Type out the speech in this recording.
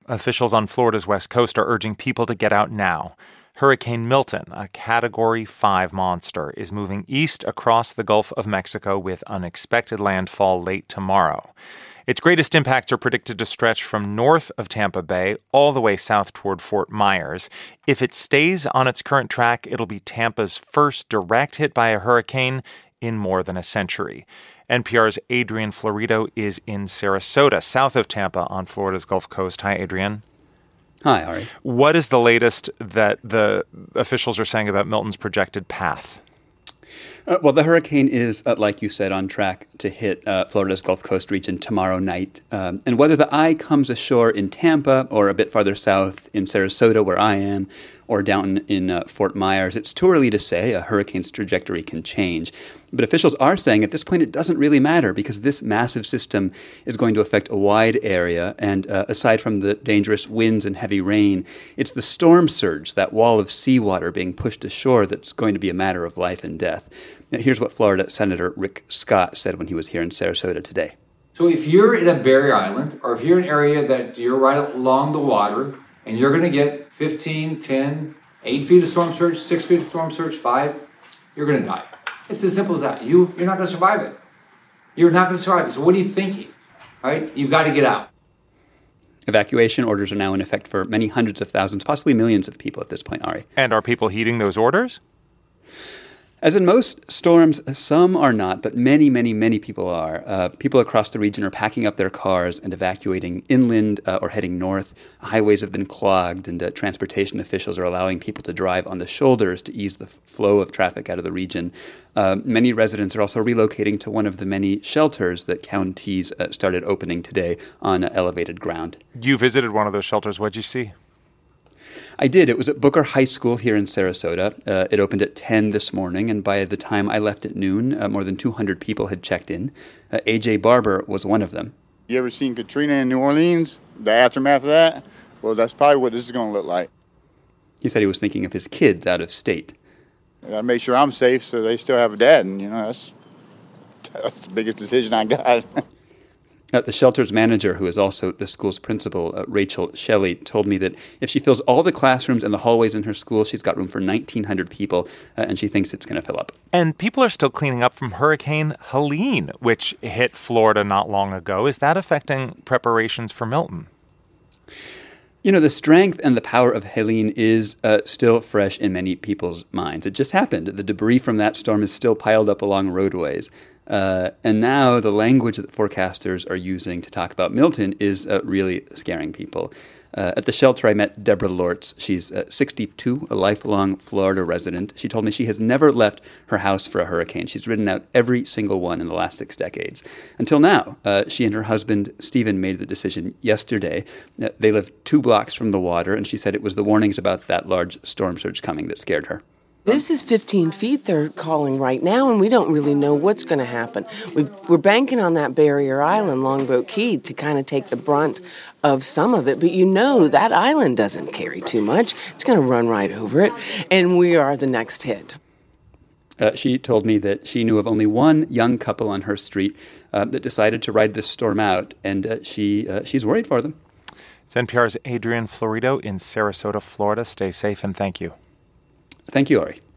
Officials on Florida's west coast are urging people to get out now. Hurricane Milton, a Category 5 monster, is moving east across the Gulf of Mexico with unexpected landfall late tomorrow. Its greatest impacts are predicted to stretch from north of Tampa Bay all the way south toward Fort Myers. If it stays on its current track, it'll be Tampa's first direct hit by a hurricane in more than a century. NPR's Adrian Florido is in Sarasota, south of Tampa on Florida's Gulf Coast. Hi, Adrian. Hi, Ari. What is the latest that the officials are saying about Milton's projected path? Well, the hurricane is, like you said, on track to hit Florida's Gulf Coast region tomorrow night. And whether the eye comes ashore in Tampa or a bit farther south in Sarasota, where I am, or down in Fort Myers, it's too early to say. A hurricane's trajectory can change. But officials are saying at this point it doesn't really matter because this massive system is going to affect a wide area. And aside from the dangerous winds and heavy rain, it's the storm surge, that wall of seawater being pushed ashore, that's going to be a matter of life and death. Now, here's what Florida Senator Rick Scott said when he was here in Sarasota today. So if you're in a barrier island, or if you're in an area that you're right along the water, and you're going to get 15, 10, 8 feet of storm surge, 6 feet of storm surge, 5, you're going to die. It's as simple as that. You're not going to survive it. You're not going to survive it. So what are you thinking? All right? You've got to get out. Evacuation orders are now in effect for many hundreds of thousands, possibly millions of people at this point, Ari. And are people heeding those orders? As in most storms, some are not, but many, many, many people are. People across the region are packing up their cars and evacuating inland or heading north. Highways have been clogged, and transportation officials are allowing people to drive on the shoulders to ease the flow of traffic out of the region. Many residents are also relocating to one of the many shelters that counties started opening today on elevated ground. You visited one of those shelters. What'd you see? I did. It was at Booker High School here in Sarasota. It opened at 10 this morning, and by the time I left at noon, more than 200 people had checked in. A.J. Barber was one of them. You ever seen Katrina in New Orleans? The aftermath of that? Well, that's probably what this is going to look like. He said he was thinking of his kids out of state. I gotta make sure I'm safe so they still have a dad, and, that's the biggest decision I got. The shelter's manager, who is also the school's principal, Rachel Shelley, told me that if she fills all the classrooms and the hallways in her school, she's got room for 1,900 people, and she thinks it's going to fill up. And people are still cleaning up from Hurricane Helene, which hit Florida not long ago. Is that affecting preparations for Milton? The strength and the power of Helene is still fresh in many people's minds. It just happened. The debris from that storm is still piled up along roadways. And now the language that forecasters are using to talk about Milton is really scaring people. At the shelter, I met Deborah Lortz. She's 62, a lifelong Florida resident. She told me she has never left her house for a hurricane. She's ridden out every single one in the last 6 decades. Until now, she and her husband, Stephen, made the decision yesterday. They live 2 blocks from the water, and she said it was the warnings about that large storm surge coming that scared her. This is 15 feet they're calling right now, and we don't really know what's going to happen. We're banking on that barrier island, Longboat Key, to kind of take the brunt of some of it. But that island doesn't carry too much. It's going to run right over it, and we are the next hit. She told me that she knew of only one young couple on her street that decided to ride this storm out, and she's worried for them. It's NPR's Adrian Florido in Sarasota, Florida. Stay safe, and thank you. Thank you, Ari.